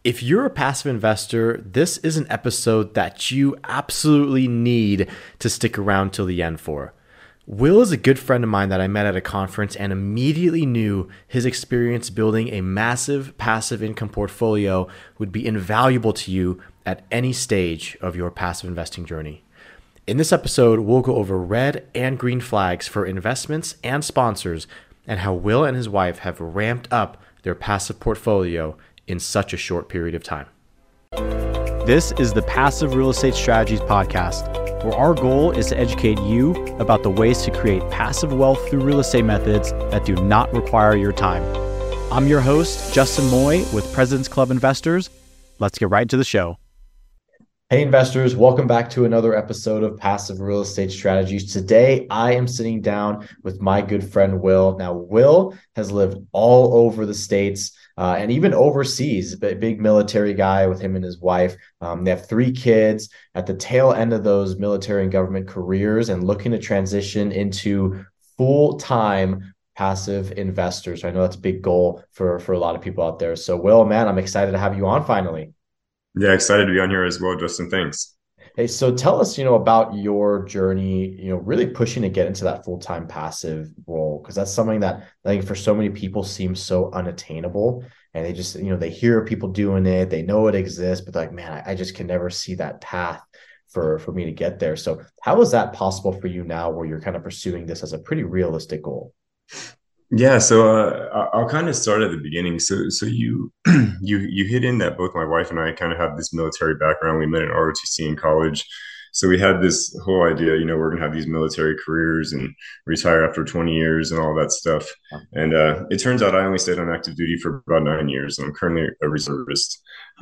If you're a passive investor, this is an episode that you absolutely need to stick around till the end for. Will is a good friend of mine that I met at a conference and immediately knew his experience building a massive passive income portfolio would be invaluable to you at any stage of your passive investing journey. In this episode, we'll go over red and green flags for investments and sponsors and how Will and his wife have ramped up their passive portfolio in such a short period of time. This is the Passive Real Estate Strategies Podcast, where our goal is to educate you about the ways to create passive wealth through real estate methods that do not require your time. I'm your host, Justin Moy with President's Club Investors. Let's get right to the show. Hey investors, welcome back to another episode of Passive Real Estate Strategies. Today, I am sitting down with my good friend, Will. Now, Will has lived all over the States and even overseas, a big military guy with him and his wife. They have 3 kids at the tail end of those military and government careers and looking to transition into full-time passive investors. I know that's a big goal for a lot of people out there. So, Will, man, I'm excited to have you on finally. Yeah, excited to be on here as well, Justin. Thanks. Hey, so tell us, about your journey, really pushing to get into that full-time passive role, because that's something that I think for so many people seems so unattainable. And they just, they hear people doing it, they know it exists, but they're like, man, I just can never see that path for me to get there. So how is that possible for you now where you're kind of pursuing this as a pretty realistic goal? Yeah, so I'll kind of start at the beginning. So you you hit in that both my wife and I kind of have this military background. We met in ROTC in college. So we had this whole idea, we're gonna have these military careers and retire after 20 years and all that stuff. And it turns out I only stayed on active duty for about 9 years, and I'm currently a reservist.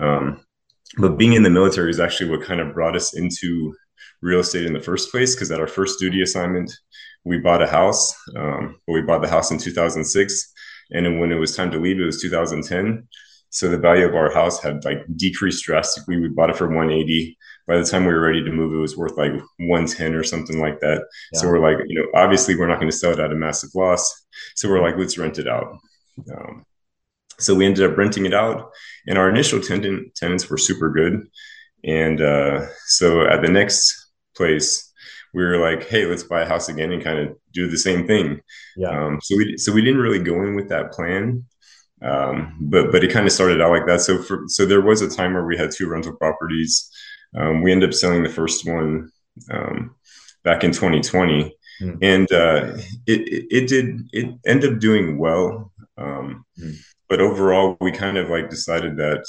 But being in the military is actually what kind of brought us into real estate in the first place, because at our first duty assignment, we bought a house, but we bought the house in 2006. And then when it was time to leave, it was 2010. So the value of our house had decreased drastically. We bought it for 180. By the time we were ready to move, it was worth 110 or something like that. Yeah. So we're like, obviously we're not going to sell it at a massive loss. So we're like, let's rent it out. So we ended up renting it out, and our initial tenants were super good. And so at the next place, we were like, hey, let's buy a house again and kind of do the same thing. Yeah. So we didn't really go in with that plan, but it kind of started out like that. So there was a time where we had 2 rental properties. We ended up selling the first one back in 2020, and it ended up doing well. But overall, we kind of decided that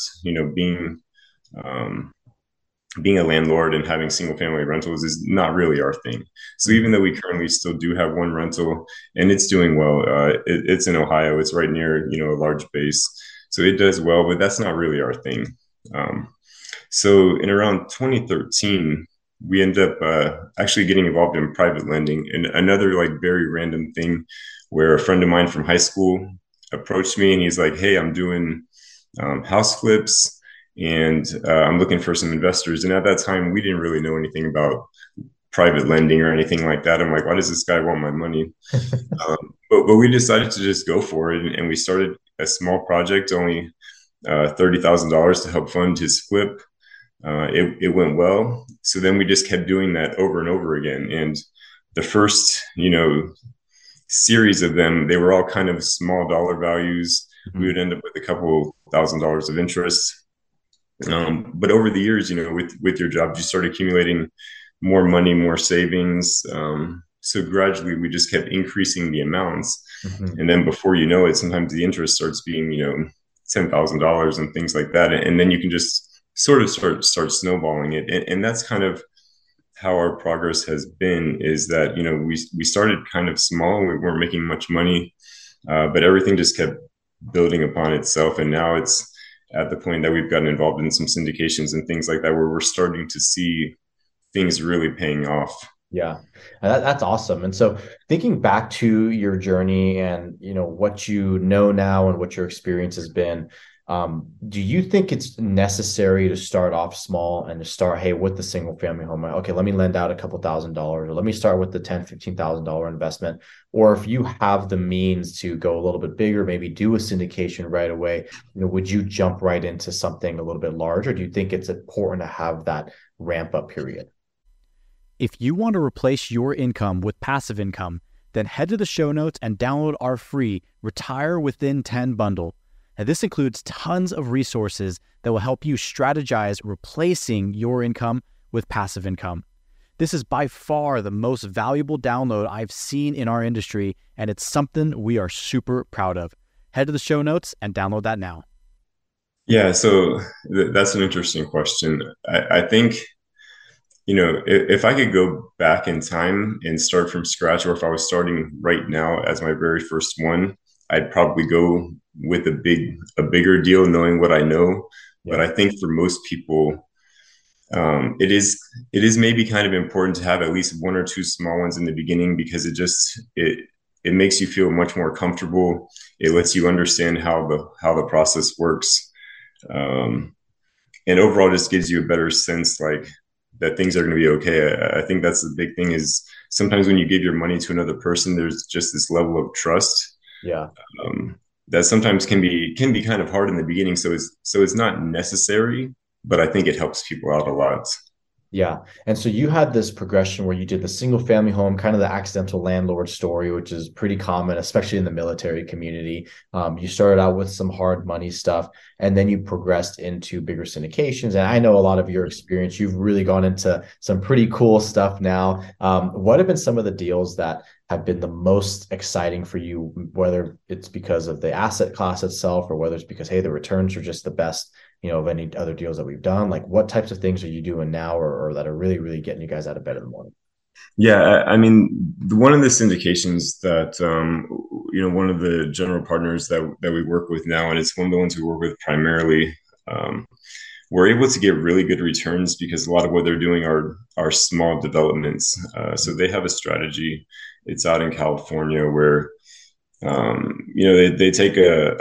being a landlord and having single family rentals is not really our thing. So even though we currently still do have 1 rental and it's doing well, it's in Ohio, it's right near, a large base. So it does well, but that's not really our thing. So in around 2013, we end up actually getting involved in private lending, and another very random thing where a friend of mine from high school approached me and he's like, hey, I'm doing house flips, and I'm looking for some investors. And at that time, we didn't really know anything about private lending or anything like that. I'm like, why does this guy want my money? But we decided to just go for it. And we started a small project, only $30,000 to help fund his flip. It went well. So then we just kept doing that over and over again. And the first, series of them, they were all kind of small dollar values. Mm-hmm. We would end up with a couple $1,000s of interest. But over the years, with your job, you start accumulating more money, more savings. So gradually we just kept increasing the amounts. Mm-hmm. And then before you know it, sometimes the interest starts being, $10,000 and things like that. And then you can just sort of start snowballing it. And that's kind of how our progress has been, is that, we started kind of small. We weren't making much money, but everything just kept building upon itself. And now it's at the point that we've gotten involved in some syndications and things like that, where we're starting to see things really paying off. Yeah, that's awesome. And so thinking back to your journey and, what you know now and what your experience has been, Do you think it's necessary to start off small and to start, hey, with the single family home? Okay, let me lend out a couple $1,000s, or let me start with the $10,000, $15,000 investment. Or if you have the means to go a little bit bigger, maybe do a syndication right away, would you jump right into something a little bit larger? Do you think it's important to have that ramp up period? If you want to replace your income with passive income, then head to the show notes and download our free Retire Within 10 bundle. And this includes tons of resources that will help you strategize replacing your income with passive income. This is by far the most valuable download I've seen in our industry, and it's something we are super proud of. Head to the show notes and download that now. Yeah, so that's an interesting question. I think, if I could go back in time and start from scratch, or if I was starting right now as my very first one, I'd probably go with a bigger deal, knowing what I know. Yeah. But I think for most people, it is maybe kind of important to have at least one or two small ones in the beginning, because it makes you feel much more comfortable. It lets you understand how the process works, and overall just gives you a better sense, like, that things are going to be okay. I think that's the big thing, is sometimes when you give your money to another person, there's just this level of trust. Yeah. That sometimes can be kind of hard in the beginning. So it's not necessary, but I think it helps people out a lot. Yeah. And so you had this progression where you did the single family home, kind of the accidental landlord story, which is pretty common, especially in the military community. You started out with some hard money stuff, and then you progressed into bigger syndications. And I know a lot of your experience, you've really gone into some pretty cool stuff now. What have been some of the deals that have been the most exciting for you, whether it's because of the asset class itself, or whether it's because, hey, the returns are just the best, of any other deals that we've done? Like, what types of things are you doing now, or that are really, really getting you guys out of bed in the morning? Yeah, I mean, one of the syndications that one of the general partners that we work with now, and it's one of the ones we work with primarily. We're able to get really good returns because a lot of what they're doing are small developments. So they have a strategy. It's out in California where they take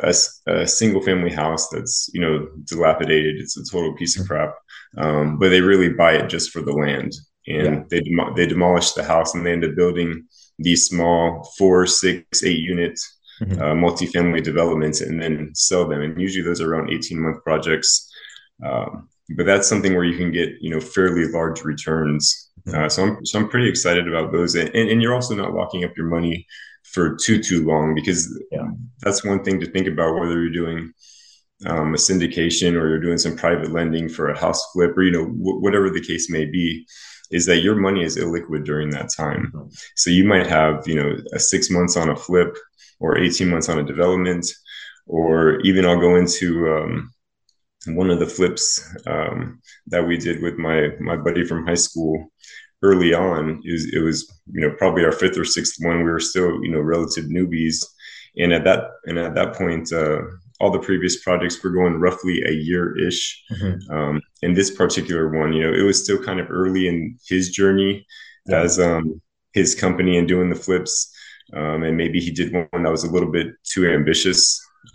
a single family house that's dilapidated. It's a total piece of crap, but they really buy it just for the land, and they demolish the house, and they end up building these small 4, 6, 8 unit multifamily developments, and then sell them. And usually those are around 18-month projects. But that's something where you can get fairly large returns. So I'm pretty excited about those, and you're also not locking up your money for too long, because that's one thing to think about, whether you're doing a syndication or you're doing some private lending for a house flip, or whatever the case may be, is that your money is illiquid during that time. So you might have a 6 months on a flip, or 18 months on a development, or even I'll go into one of the flips that we did with my buddy from high school. Early on, it was probably our 5th or 6th one. We were still relative newbies, and at that point, all the previous projects were going roughly a year-ish. And this particular one, it was still kind of early in his journey as his company and doing the flips, and maybe he did one that was a little bit too ambitious.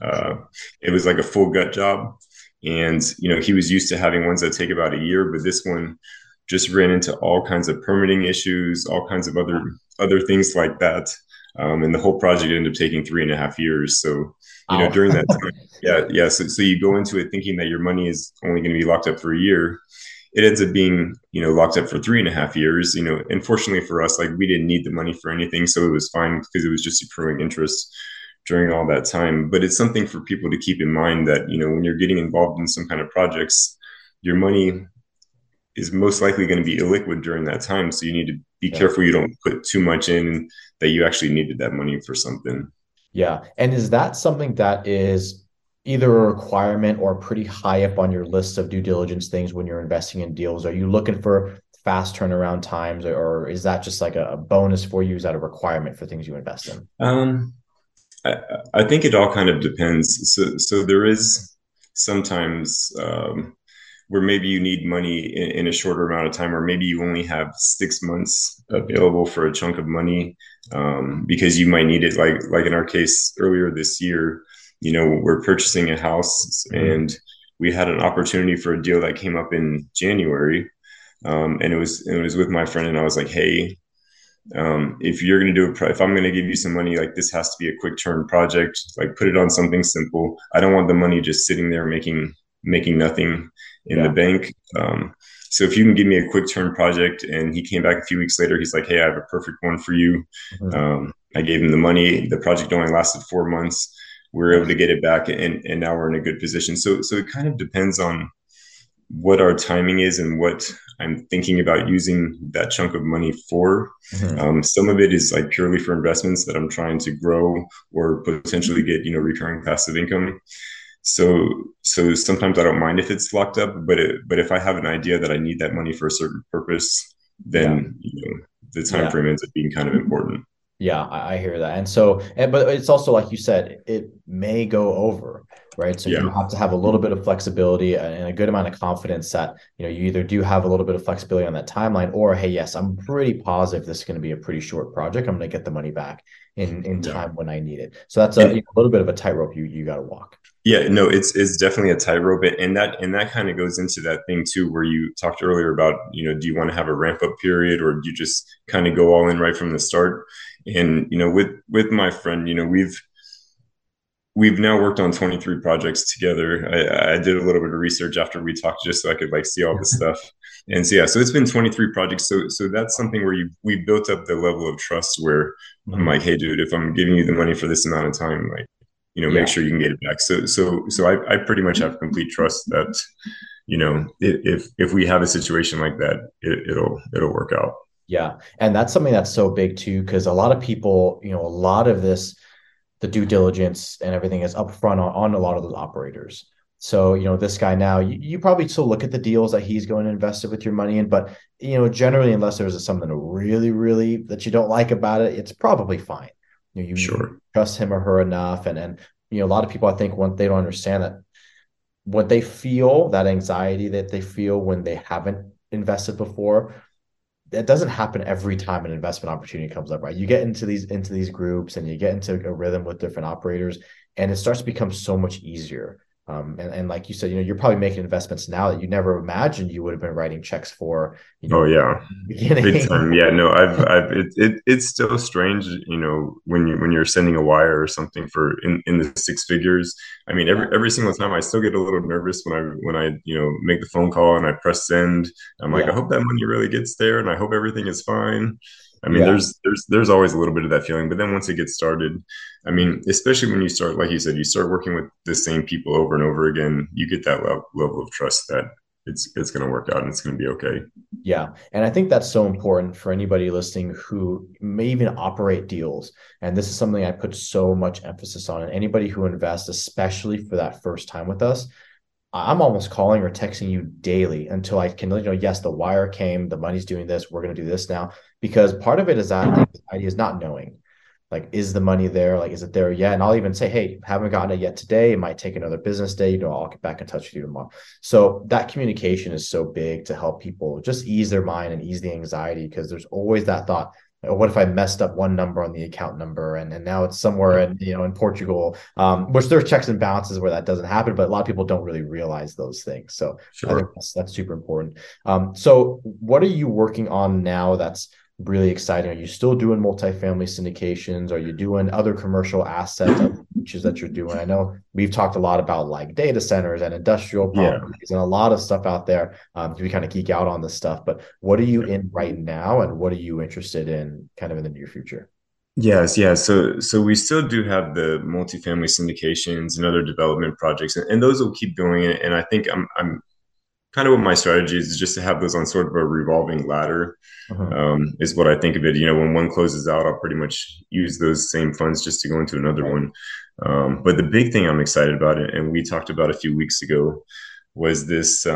It was like a full gut job, and he was used to having ones that take about a year, but this one just ran into all kinds of permitting issues, all kinds of other things like that. And the whole project ended up taking 3.5 years. So, during that time, So you go into it thinking that your money is only going to be locked up for a year. It ends up being, locked up for 3.5 years. And fortunately for us, like, we didn't need the money for anything. So it was fine because it was just accruing interest during all that time. But it's something for people to keep in mind that, when you're getting involved in some kind of projects, your money is most likely going to be illiquid during that time. So you need to be careful you don't put too much in, that you actually needed that money for something. Yeah. And is that something that is either a requirement or pretty high up on your list of due diligence things when you're investing in deals? Are you looking for fast turnaround times, or is that just like a bonus for you? Is that a requirement for things you invest in? I think it all kind of depends. So there is sometimes where maybe you need money in a shorter amount of time, or maybe you only have 6 months available for a chunk of money, because you might need it. Like in our case earlier this year, we're purchasing a house, Mhm. and we had an opportunity for a deal that came up in January. And it was with my friend, and I was like, hey, if you're going to do if I'm going to give you some money, like this has to be a quick turn project, like put it on something simple. I don't want the money just sitting there making nothing in the Yeah. bank. So if you can give me a quick turn project. And he came back a few weeks later, he's like, hey, I have a perfect one for you. Mhm. I gave him the money. The project only lasted 4 months. We were able to Nice. get it back, and now we're in a good position. So it kind of depends on what our timing is and what I'm thinking about using that chunk of money for. Mhm. Some of it is like purely for investments that I'm trying to grow or potentially get, recurring passive income. So sometimes I don't mind if it's locked up, but if I have an idea that I need that money for a certain purpose, Yeah. then the time Yeah. frame ends up being kind of important. Yeah, I hear that. And so, but it's also like you said, it may go over, right? So you Yeah. have to have a little bit of flexibility and a good amount of confidence that, you either do have a little bit of flexibility on that timeline, or hey, yes, I'm pretty positive this is going to be a pretty short project. I'm going to get the money back in Yeah. time when I need it. So that's a, And little bit of a tightrope you got to walk. yeah, no, it's definitely a tightrope, and that kind of goes into that thing too, where you talked earlier about, do you want to have a ramp up period, or do you just kind of go all in right from the start? And with my friend, we've now worked on 23 projects together. I did a little bit of research after we talked, just so I could like see all the stuff. And so yeah, so it's been 23 projects. So that's something where we built up the level of trust where I'm Mhm. like, hey, dude, if I'm giving you the money for this amount of time, like, make Yeah. sure you can get it back. So I pretty much have complete trust that, if we have a situation like that, it'll work out. Yeah. And that's something that's so big too, because a lot of people, a lot of this, the due diligence and everything is upfront on a lot of those operators. So, this guy now, you probably still look at the deals that he's going to invest it with your money in, but, generally, unless there's something really, really that you don't like about it, it's probably fine. You Sure. trust him or her enough. And, a lot of people, I think, when they don't understand that what they feel, that anxiety that they feel when they haven't invested before, that doesn't happen every time an investment opportunity comes up, right? You get into these groups and you get into a rhythm with different operators, and it starts to become so much easier. And like you said, you're probably making investments now that you never imagined you would have been writing checks for, Oh yeah. Big beginning. time. Yeah, no, it's still strange, when you're sending a wire or something for in the six figures. I mean, Yeah, every single time I still get a little nervous when I make the phone call and I press send. I'm like, I yeah, hope that money really gets there, and I hope everything is fine. I mean, yeah. there's always a little bit of that feeling, but then once it gets started, I mean, especially when you start, like you said, you start working with the same people over and over again, you get that level of trust that it's going to work out and it's going to be okay. Yeah. And I think that's so important for anybody listening who may even operate deals. And this is something I put so much emphasis on. And anybody who invests, especially for that first time with us, I'm almost calling or texting you daily until I can, yes, the wire came, the money's doing this, we're going to do this now. Because part of it is that anxiety is not knowing. Like, is the money there? Like, is it there yet? And I'll even say, hey, haven't gotten it yet today. It might take another business day. I'll get back in touch with you tomorrow. So that communication is so big to help people just ease their mind and ease the anxiety, because there's always that thought, "Oh, what if I messed up one number on the account number and now it's somewhere in Portugal, which there are checks and balances where that doesn't happen, but a lot of people don't really realize those things. So I think Sure. that's super important. So what are you working on now that's really exciting? Are you still doing multifamily syndications? Are you doing other commercial assets, other features that you're doing? I know we've talked a lot about like data centers and industrial Yeah. properties and a lot of stuff out there. We kind of geek out on this stuff, but what are you in right now, and what are you interested in kind of in the near future? Yes, yeah. So we still do have the multifamily syndications and other development projects, and those will keep going. And I think I'm kind of what my strategy is just to have those on sort of a revolving ladder. Mhm. Is what I think of it. When one closes out, I'll pretty much use those same funds just to go into another Right. one. But the big thing I'm excited about, and we talked about a few weeks ago, was this.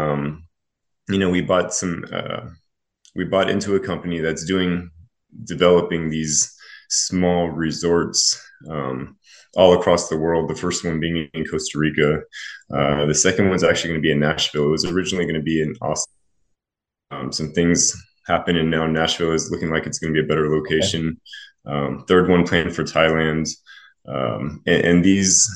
We bought into a company that's doing developing these small resorts, all across the world. The first one being in Costa Rica. The second one's actually going to be in Nashville. It was originally going to be in Austin. Some things happened, and now Nashville is looking like it's going to be a better Okay. location. Third one planned for Thailand. And these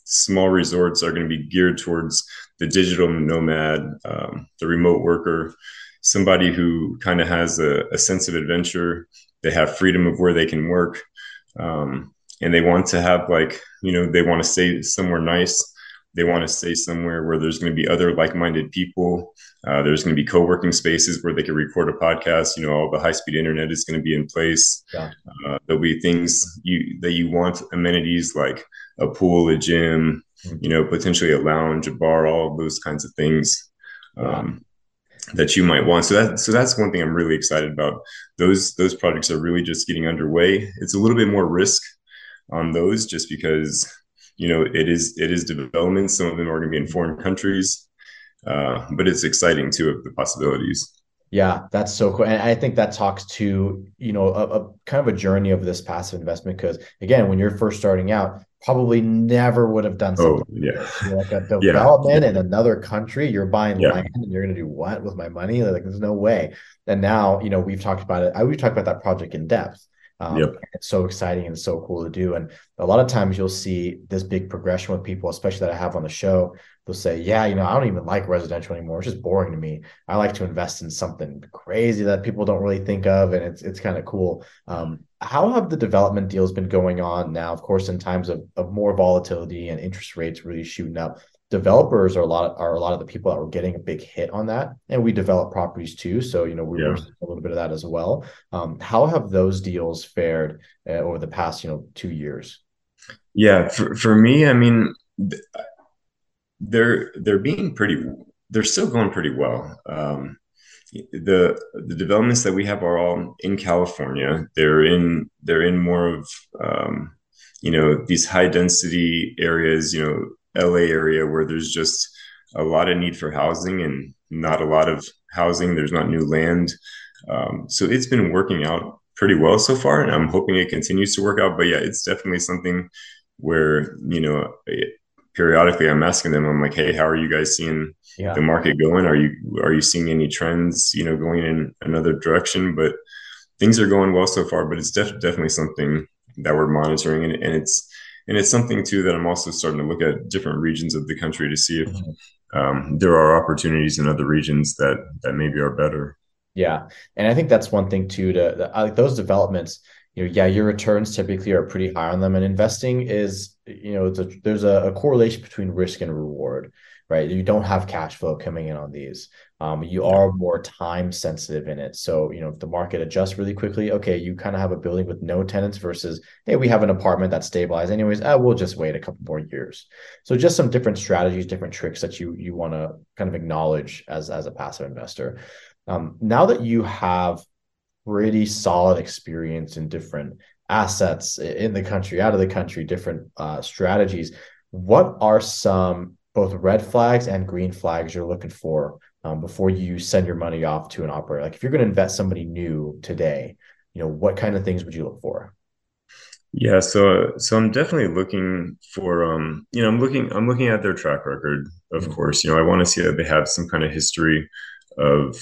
small resorts are going to be geared towards the digital nomad, the remote worker, somebody who kind of has a sense of adventure. They have freedom of where they can work. And they want to have they want to stay somewhere nice. They want to stay somewhere where there's going to be other like-minded people. There's going to be co-working spaces where they can record a podcast. All the high-speed internet is going to be in place. Yeah. There'll be things that you want, amenities like a pool, a gym, potentially a lounge, a bar, all of those kinds of things that you might want. So that's one thing I'm really excited about. Those projects are really just getting underway. It's a little bit more risk on those just because it is development. Some of them are going to be in foreign countries, but it's exciting too of the possibilities. Yeah, that's so cool. And I think that talks to, a kind of a journey of this passive investment. Because again, when you're first starting out, probably never would have done something. Like a development in another country. You're buying land and you're going to do what with my money? Like, there's no way. And now, we've talked about it. We've talked about that project in depth. It's so exciting and so cool to do. And a lot of times you'll see this big progression with people, especially that I have on the show. They'll say, yeah, I don't even like residential anymore. It's just boring to me. I like to invest in something crazy that people don't really think of. And it's kind of cool. How have the development deals been going on now? Of course, in times of more volatility and interest rates really shooting up, developers are a lot of the people that were getting a big hit on that. And we develop properties too. So, we were seeing a little bit of that as well. How have those deals fared over the past, 2 years? Yeah, for me, I mean, they're still going pretty well. The developments that we have are all in California. They're in more of these high density areas, LA area, where there's just a lot of need for housing and not a lot of housing. There's not new land. So it's been working out pretty well so far, and I'm hoping it continues to work out. But yeah, it's definitely something where, periodically I'm asking them, I'm like, hey, how are you guys seeing the market going? Are you seeing any trends, going in another direction? But things are going well so far, but it's definitely something that we're monitoring. And it's something too that I'm also starting to look at different regions of the country to see if there are opportunities in other regions that maybe are better. Yeah. And I think that's one thing too, like those developments, your returns typically are pretty high on them. And investing is, there's a correlation between risk and reward, right? You don't have cash flow coming in on these. You are more time sensitive in it. So, if the market adjusts really quickly, okay, you kind of have a building with no tenants versus, hey, we have an apartment that's stabilized anyways. We'll just wait a couple more years. So just some different strategies, different tricks that you want to kind of acknowledge as a passive investor. Now that you have pretty solid experience in different assets in the country, out of the country, different strategies, what are some both red flags and green flags you're looking for before you send your money off to an operator? Like if you're going to invest somebody new today, what kind of things would you look for? Yeah, so I'm definitely looking for I'm looking at their track record, of course. I want to see that they have some kind of history of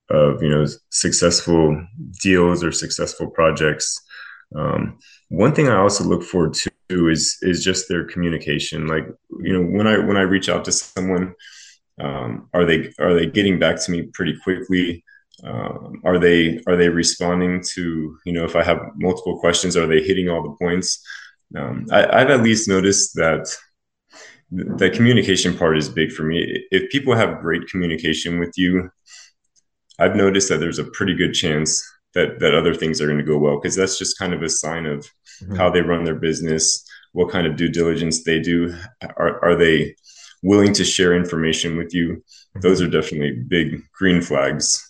successful deals or successful projects. One thing I also look for too is just their communication. Like, when I reach out to someone, are they getting back to me pretty quickly? Are they responding to, if I have multiple questions, are they hitting all the points? I've at least noticed that the communication part is big for me. If people have great communication with you, I've noticed that there's a pretty good chance that other things are going to go well, because that's just kind of a sign of how they run their business, what kind of due diligence they do. Are they willing to share information with you? Those are definitely big green flags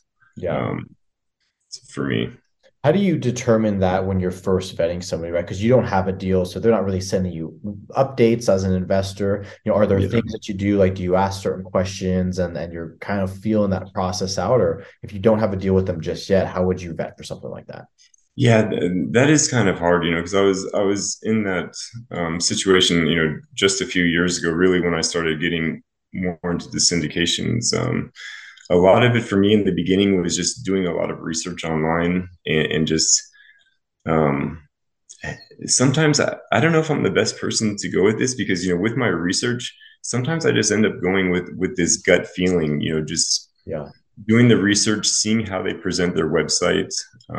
for me. How do you determine that when you're first vetting somebody, right? Because you don't have a deal, so they're not really sending you updates as an investor. Are there things that you do? Like, do you ask certain questions and you're kind of feeling that process out? Or if you don't have a deal with them just yet, how would you vet for something like that? Yeah, that is kind of hard, because I was in that situation, just a few years ago, really, when I started getting more into the syndications. A lot of it for me in the beginning was just doing a lot of research online and just Sometimes I don't know if I'm the best person to go with this because, with my research, sometimes I just end up going with this gut feeling, just Yeah. doing the research, seeing how they present their website,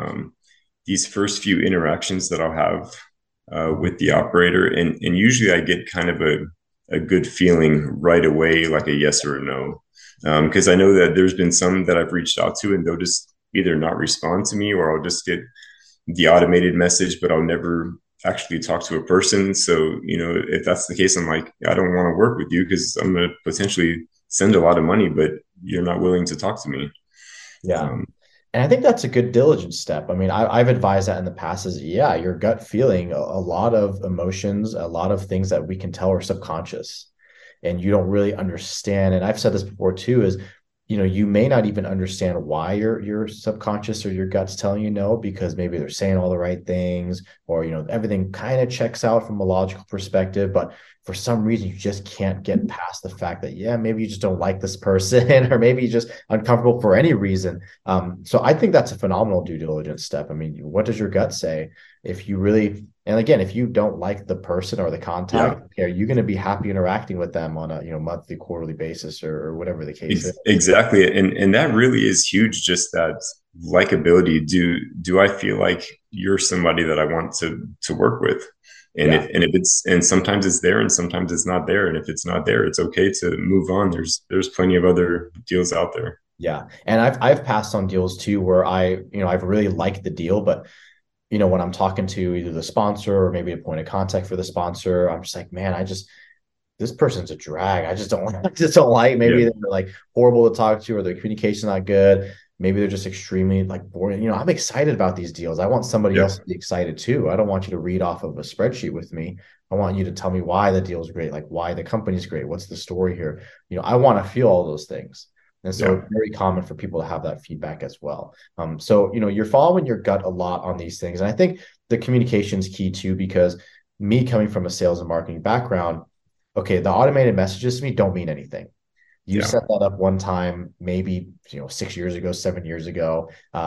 these first few interactions that I'll have with the operator. And usually I get kind of a good feeling right away, like a yes or a no. Because I know that there's been some that I've reached out to and they'll just either not respond to me or I'll just get the automated message, but I'll never actually talk to a person. So, if that's the case, I'm like, I don't want to work with you because I'm going to potentially send a lot of money, but you're not willing to talk to me. Yeah. Um, And I think that's a good diligence step. I mean, I've advised that in the past is, yeah, your gut feeling, a lot of emotions, a lot of things that we can tell are subconscious and you don't really understand. And I've said this before too, is, you may not even understand why your subconscious or your gut's telling you no, because maybe they're saying all the right things or, everything kind of checks out from a logical perspective, but for some reason you just can't get past the fact that, yeah, maybe you just don't like this person or maybe you're just uncomfortable for any reason. So I think that's a phenomenal due diligence step. I mean, what does your gut say? If you really, and again, if you don't like the person or the yeah, contact, are you going to be happy interacting with them on a monthly, quarterly basis or whatever the case is? exactly. And that really is huge. Just that likability. Do I feel like you're somebody that I want to work with? And Yeah. if sometimes it's there and sometimes it's not there. And if it's not there, it's okay to move on. There's plenty of other deals out there. Yeah. And I've passed on deals too where I've really liked the deal, but when I'm talking to either the sponsor or maybe a point of contact for the sponsor, I'm just like, man, this person's a drag. I just don't like, I just don't like. Maybe Yeah, they're like horrible to talk to, or their communication's not good. Maybe they're just extremely like boring. I'm excited about these deals. I want somebody yeah, else to be excited too. I don't want you to read off of a spreadsheet with me. I want you to tell me why the deal is great, like why the company's great. What's the story here? I want to feel all those things. And so yeah. it's very common for people to have that feedback as well. So, you're following your gut a lot on these things. And I think the communication is key too, because me coming from a sales and marketing background, okay, the automated messages to me don't mean anything. You Yeah. set that up one time, maybe 6 years ago, 7 years ago.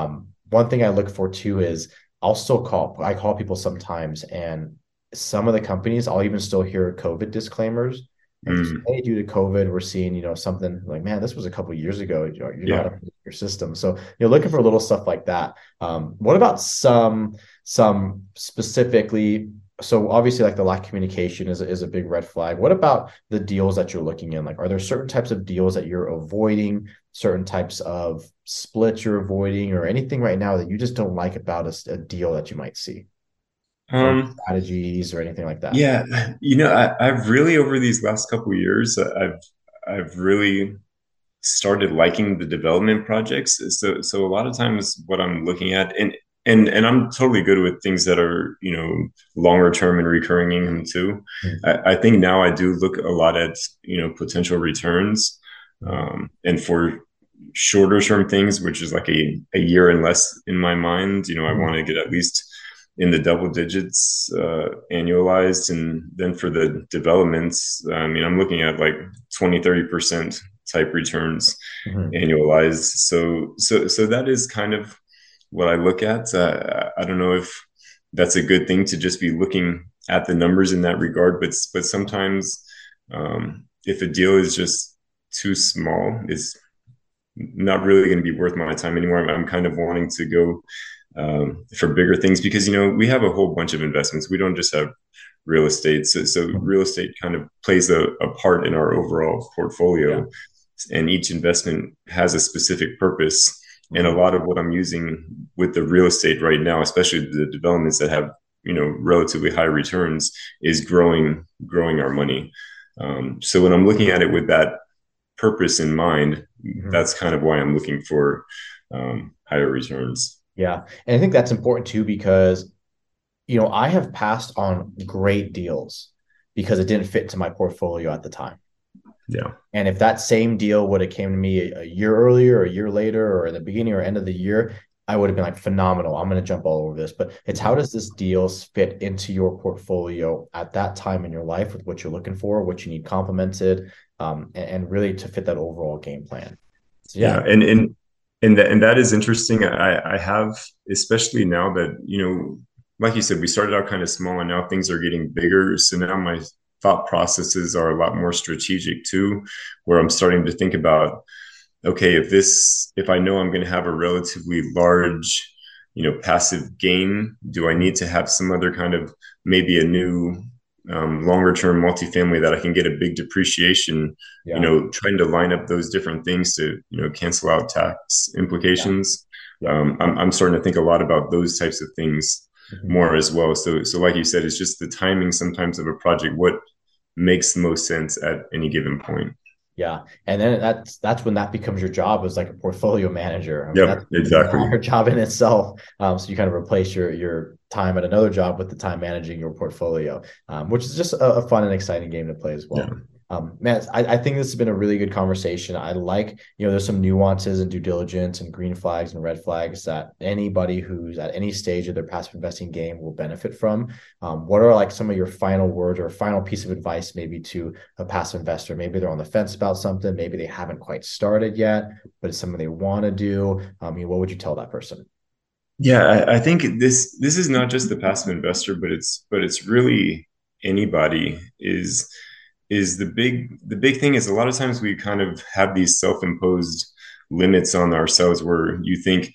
One thing I look for too is I call people sometimes, and some of the companies I'll even still hear COVID disclaimers. Like, Mm, hey, due to COVID, we're seeing, something like, man, this was a couple of years ago. You're not yeah. up your system. So you're looking for little stuff like that. What about some specifically, so obviously like the lack of communication is a big red flag. What about the deals that you're looking in? Like, are there certain types of deals that you're avoiding, certain types of splits you're avoiding, or anything right now that you just don't like about a deal that you might see? Any Um, strategies or anything like that? yeah. I've really over these last couple of years, I've really started liking the development projects. So a lot of times what I'm looking at, and I'm totally good with things that are, longer term and recurring income too. I think now I do look a lot at, potential returns, Mhm. and for shorter term things, which is like a year and less in my mind, I want to get at least in the double digits annualized. And then for the developments, I mean, I'm looking at like 20-30% type returns Mhm. annualized. So that is kind of what I look at. I don't know if that's a good thing to just be looking at the numbers in that regard, but sometimes if a deal is just too small, it's not really going to be worth my time anymore. I'm kind of wanting to go for bigger things because we have a whole bunch of investments. We don't just have real estate. So Mhm. real estate kind of plays a part in our overall Yeah. portfolio, and each investment has a specific purpose. And a Mhm. lot of what I'm using with the real estate right now, especially the developments that have relatively high returns, is growing our money. So when I'm looking at it with that purpose in mind, Mhm. that's kind of why I'm looking for higher returns. Yeah. And I think that's important too, because, I have passed on great deals because it didn't fit to my portfolio at the time. Yeah. And if that same deal would have came to me a year earlier, or a year later, or in the beginning or end of the year, I would have been like, phenomenal. I'm going to jump all over this. But it's, how does this deal fit into your portfolio at that time in your life with what you're looking for, what you need complemented, and really to fit that overall game plan. So Yeah, yeah. and that is interesting. I have, especially now that like you said, we started out kind of small and now things are getting bigger. So now my thought processes are a lot more strategic too, where I'm starting to think about, okay, if I know I'm going to have a relatively large, passive gain, do I need to have some other kind of maybe a new longer term multifamily that I can get a big depreciation, Yeah. trying to line up those different things to, cancel out tax Yeah. implications. Yeah. I'm starting to think a lot about those types of things Mhm. more as well. So like you said, it's just the timing sometimes of a project, what makes the most sense at any given point. Yeah. And then that's when that becomes your job as like a portfolio manager. I mean, that's Yep, an exactly. entire job in itself. So you kind of replace your time at another job with the time managing your portfolio, which is just a fun and exciting game to play as Yeah. well. Man, I think this has been a really good conversation. I like, there's some nuances and due diligence and green flags and red flags that anybody who's at any stage of their passive investing game will benefit from. What are like some of your final words or final piece of advice maybe to a passive investor? Maybe they're on the fence about something. Maybe they haven't quite started yet, but it's something they want to do. What would you tell that person? Yeah, I think this is not just the passive investor, but it's really anybody is the big thing is a lot of times we kind of have these self-imposed limits on ourselves where you think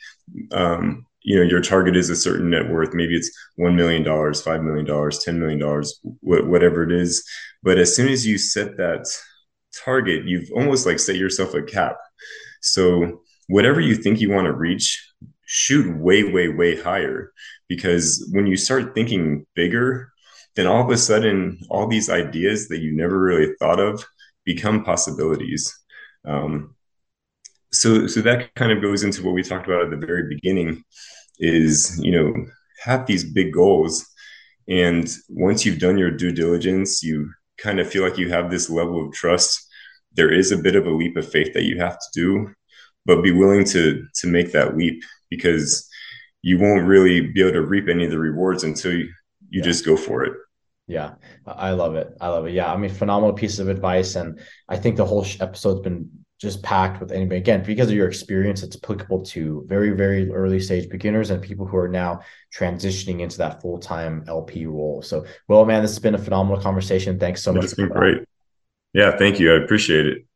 your target is a certain net worth. Maybe it's $1 million, $5 million, $10 million, whatever it is. But as soon as you set that target, you've almost like set yourself a cap. So whatever you think you want to reach, shoot way, way, way higher. Because when you start thinking bigger, then all of a sudden, all these ideas that you never really thought of become possibilities. Um, so that kind of goes into what we talked about at the very beginning is, have these big goals. And once you've done your due diligence, you kind of feel like you have this level of trust. There is a bit of a leap of faith that you have to do, but be willing to make that leap because you won't really be able to reap any of the rewards until you Yeah. just go for it. Yeah, I love it. I love it. Yeah, I mean, phenomenal piece of advice, and I think the whole episode's been just packed with anybody. Again, because of your experience, it's applicable to very, very early stage beginners and people who are now transitioning into that full time LP role. So, well, man, this has been a phenomenal conversation. Thanks so much That's for been that. great. Yeah, thank you. I appreciate it.